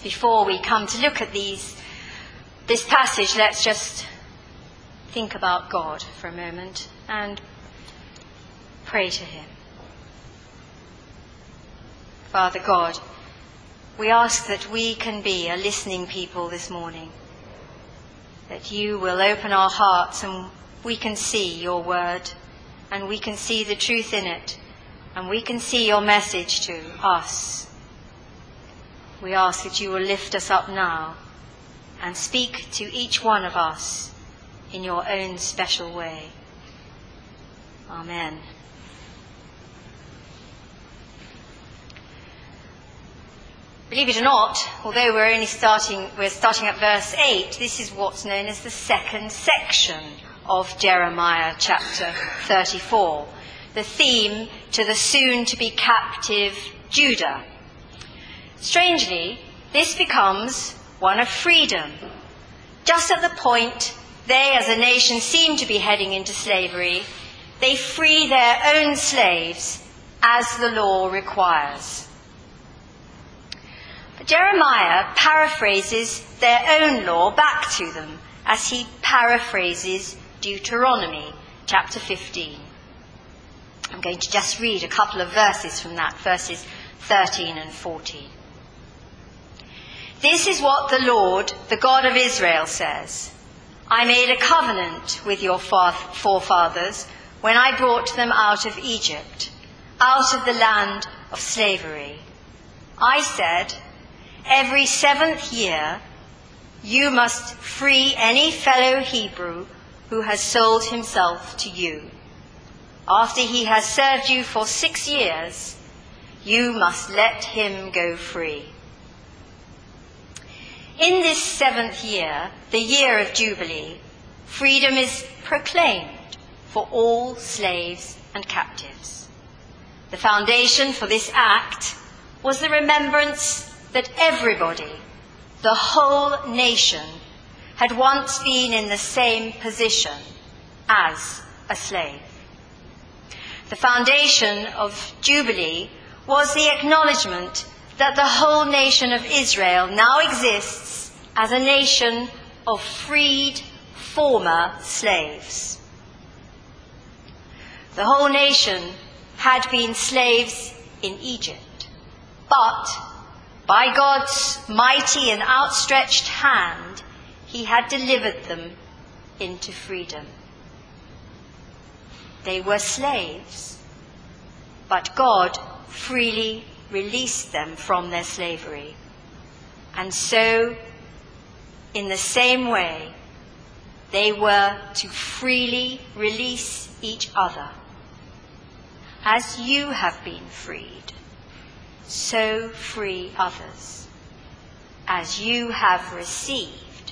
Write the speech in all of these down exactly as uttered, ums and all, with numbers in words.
before we come to look at these, this passage, let's just think about God for a moment and pray to him. Father God, we ask that we can be a listening people this morning, that you will open our hearts and we can see your word and we can see the truth in it and we can see your message to us. We ask that you will lift us up now and speak to each one of us in your own special way. Amen. Believe it or not, although we're only starting, we're starting at verse eight, this is what's known as the second section of Jeremiah chapter thirty-four, the theme to the soon-to-be captive Judah. Strangely, this becomes one of freedom. Just at the point they as a nation seem to be heading into slavery, they free their own slaves as the law requires. But Jeremiah paraphrases their own law back to them as he paraphrases Deuteronomy chapter fifteen. I'm going to just read a couple of verses from that, verses thirteen and fourteen. This is what the Lord, the God of Israel, says. I made a covenant with your forefathers when I brought them out of Egypt, out of the land of slavery. I said, every seventh year you must free any fellow Hebrew who has sold himself to you. After he has served you for six years, you must let him go free. In this seventh year, the year of Jubilee, freedom is proclaimed for all slaves and captives. The foundation for this act was the remembrance that everybody, the whole nation, had once been in the same position as a slave. The foundation of Jubilee was the acknowledgement that the whole nation of Israel now exists as a nation of freed former slaves. The whole nation had been slaves in Egypt, but by God's mighty and outstretched hand, he had delivered them into freedom. They were slaves, but God freely released them from their slavery. And so, in the same way, they were to freely release each other. As you have been freed, so free others. As you have received,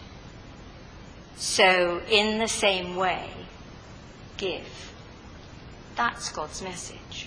so in the same way, give. That's God's message.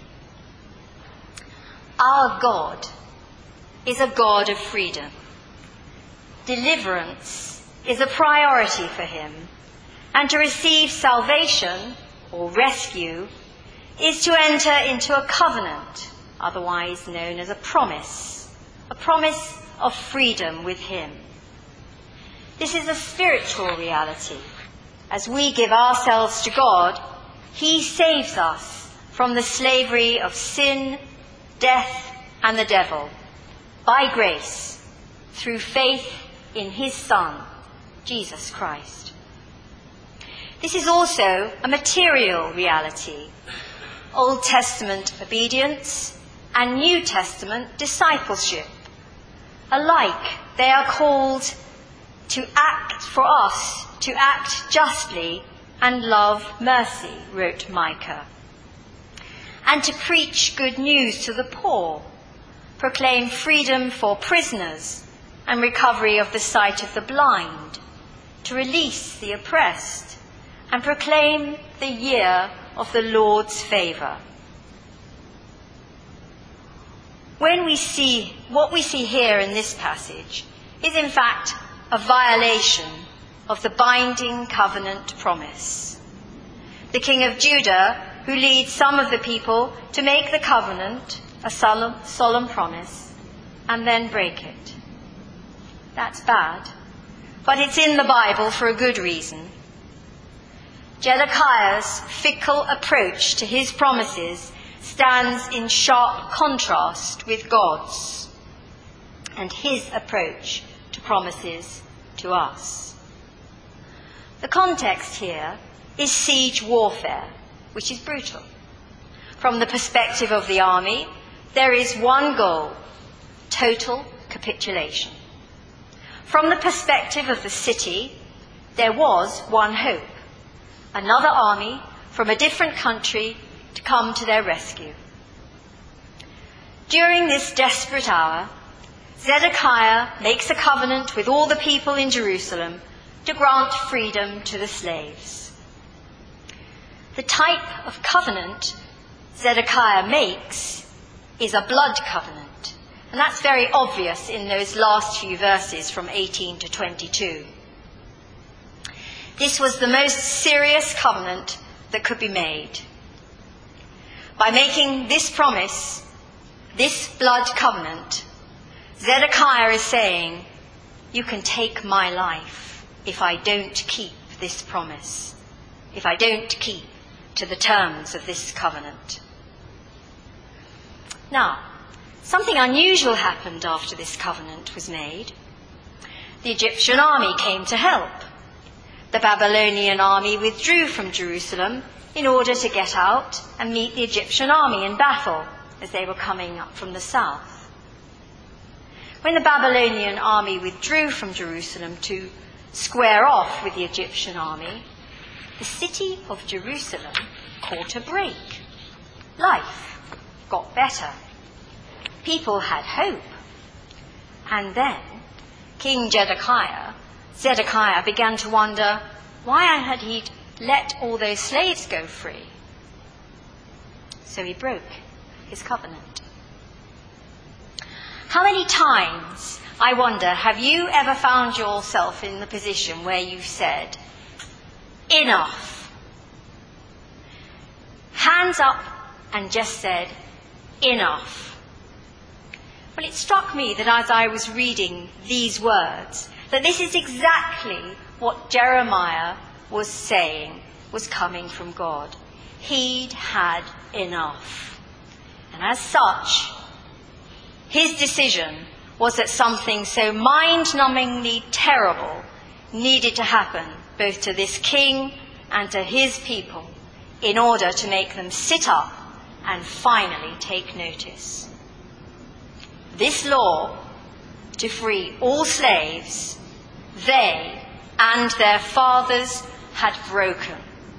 Our God is a God of freedom. Deliverance is a priority for him, and to receive salvation or rescue is to enter into a covenant, otherwise known as a promise, a promise of freedom with him. This is a spiritual reality. As we give ourselves to God, he saves us from the slavery of sin, death, and the devil, by grace, through faith in his Son, Jesus Christ. This is also a material reality. Old Testament obedience and New Testament discipleship. Alike, they are called to act for us, to act justly and love mercy, wrote Micah. And to preach good news to the poor, proclaim freedom for prisoners and recovery of the sight of the blind, to release the oppressed, and proclaim the year of the Lord's favour. When we see, what we see here in this passage is in fact a violation of the binding covenant promise. The king of Judah, who leads some of the people to make the covenant, a solemn, solemn promise, and then break it. That's bad. But it's in the Bible for a good reason. Zedekiah's fickle approach to his promises stands in sharp contrast with God's and his approach to promises to us. The context here is siege warfare, which is brutal. From the perspective of the army, there is one goal: total capitulation. From the perspective of the city, there was one hope: another army from a different country to come to their rescue. During this desperate hour, Zedekiah makes a covenant with all the people in Jerusalem to grant freedom to the slaves. The type of covenant Zedekiah makes is a blood covenant, and that's very obvious in those last few verses from eighteen to twenty-two. This was the most serious covenant that could be made. By making this promise, this blood covenant, Zedekiah is saying, you can take my life if I don't keep this promise, if I don't keep to the terms of this covenant. Now, something unusual happened after this covenant was made. The Egyptian army came to help. The Babylonian army withdrew from Jerusalem in order to get out and meet the Egyptian army in battle as they were coming up from the south. When the Babylonian army withdrew from Jerusalem to square off with the Egyptian army, the city of Jerusalem caught a break. Life got better. People had hope. And then King Zedekiah, Zedekiah began to wonder why had he let all those slaves go free. So he broke his covenant. How many times, I wonder, have you ever found yourself in the position where you've said, enough? Hands up and just said, enough. Well, it struck me that as I was reading these words, that this is exactly what Jeremiah was saying was coming from God. He'd had enough. And as such, his decision was that something so mind-numbingly terrible needed to happen both to this king and to his people in order to make them sit up and finally take notice. This law to free all slaves, they and their fathers had broken.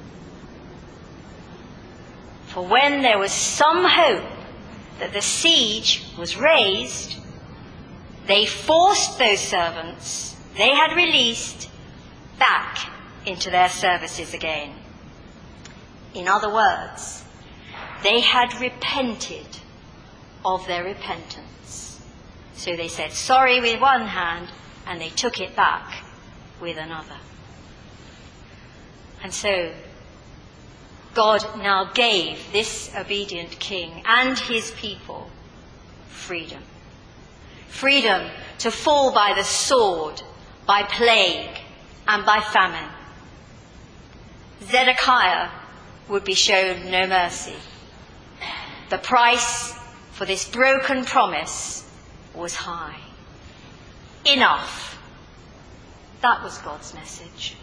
For when there was some hope that the siege was raised, they forced those servants they had released back into their services again. In other words, they had repented of their repentance. So they said sorry with one hand and they took it back with another. And so God now gave this obedient king and his people freedom. Freedom to fall by the sword, by plague, and by famine. Zedekiah would be shown no mercy. The price for this broken promise was high. Enough. That was God's message.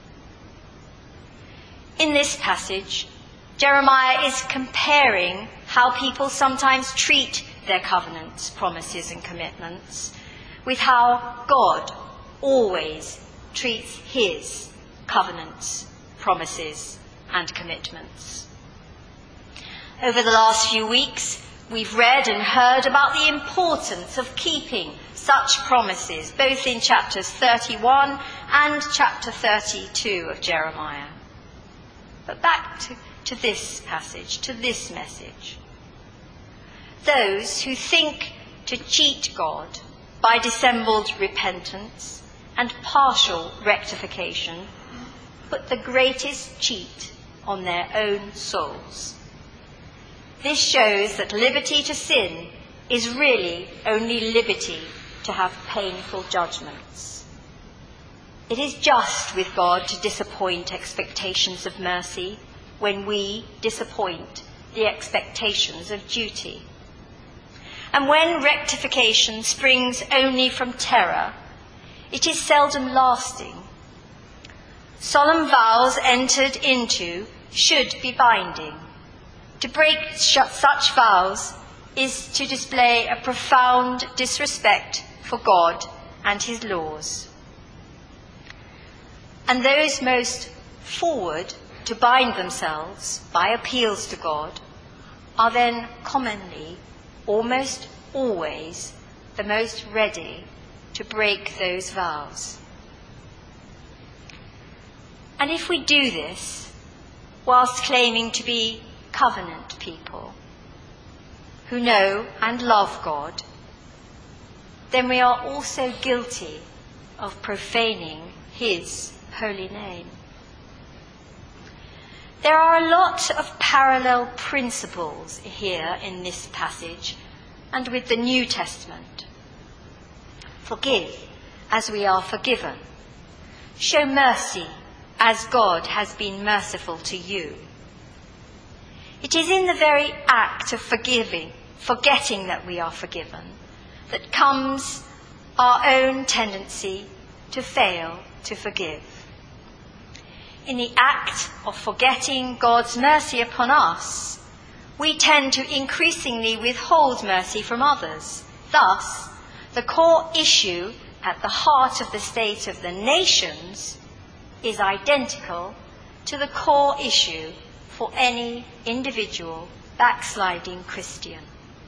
In this passage, Jeremiah is comparing how people sometimes treat their covenants, promises, and commitments with how God always treats his covenants, promises, and commitments. Over the last few weeks, we've read and heard about the importance of keeping such promises, both in chapters thirty-one and chapter thirty-two of Jeremiah. But back to, to this passage, to this message. Those who think to cheat God by dissembled repentance and partial rectification put the greatest cheat on their own souls. This shows that liberty to sin is really only liberty to have painful judgments. It is just with God to disappoint expectations of mercy when we disappoint the expectations of duty. And when rectification springs only from terror, it is seldom lasting. Solemn vows entered into should be binding. To break such vows is to display a profound disrespect for God and his laws. And those most forward to bind themselves by appeals to God are then commonly, almost always, the most ready to break those vows. And if we do this whilst claiming to be covenant people who know and love God, then we are also guilty of profaning his holy name. There are a lot of parallel principles here in this passage and with the New Testament. Forgive as we are forgiven. Show mercy as God has been merciful to you. It is in the very act of forgiving, forgetting that we are forgiven, that comes our own tendency to fail to forgive. In the act of forgetting God's mercy upon us, we tend to increasingly withhold mercy from others. Thus, the core issue at the heart of the state of the nations is identical to the core issue for any individual backsliding Christian.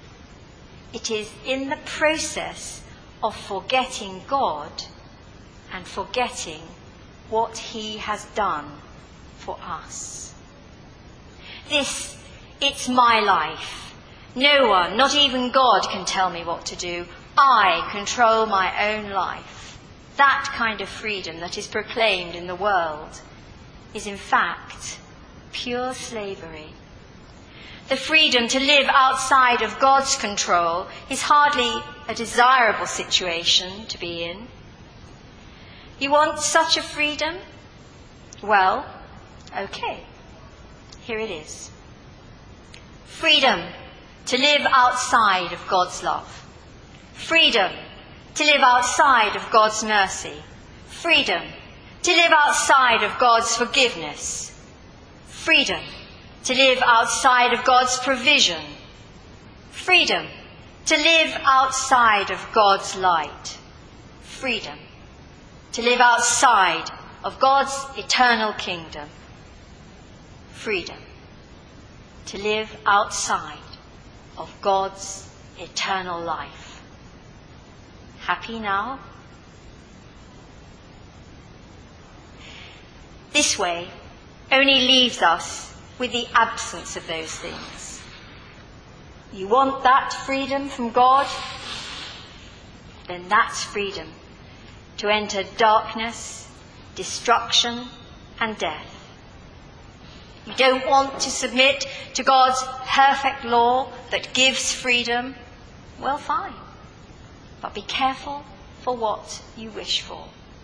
It is in the process of forgetting God and forgetting what he has done for us. This, it's my life. No one, not even God, can tell me what to do. I control my own life. That kind of freedom that is proclaimed in the world is in fact pure slavery. The freedom to live outside of God's control is hardly a desirable situation to be in. You want such a freedom? Well, okay, here it is. Freedom to live outside of God's love. Freedom to live outside of God's mercy. Freedom to live outside of God's forgiveness. Freedom to live outside of God's provision. Freedom to live outside of God's light. Freedom to live outside of God's eternal kingdom. Freedom to live outside of God's eternal life. Happy now? This way only leaves us with the absence of those things. You want that freedom from God? Then that's freedom to enter darkness, destruction, and death. You don't want to submit to God's perfect law that gives freedom? Well, fine. But be careful for what you wish for.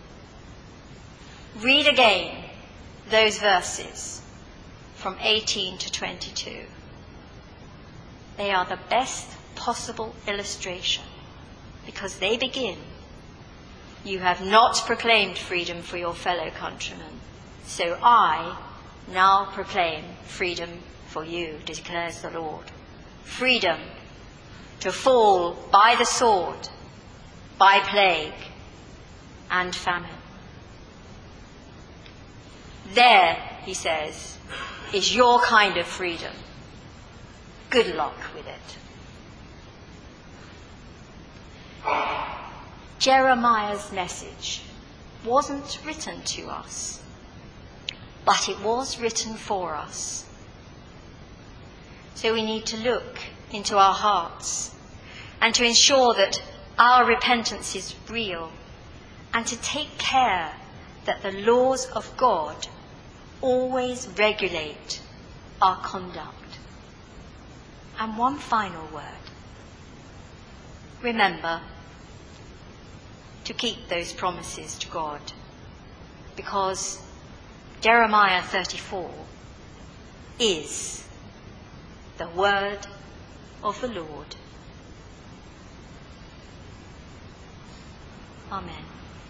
Read again those verses from eighteen to twenty-two. They are the best possible illustration because they begin, "You have not proclaimed freedom for your fellow countrymen, so I now proclaim freedom for you, declares the Lord. Freedom to fall by the sword, by plague and famine." There, he says, is your kind of freedom. Good luck with it. Jeremiah's message wasn't written to us, but it was written for us. So we need to look into our hearts and to ensure that our repentance is real and to take care that the laws of God always regulate our conduct. And one final word. Remember, to keep those promises to God, because Jeremiah thirty-four is the word of the Lord. Amen.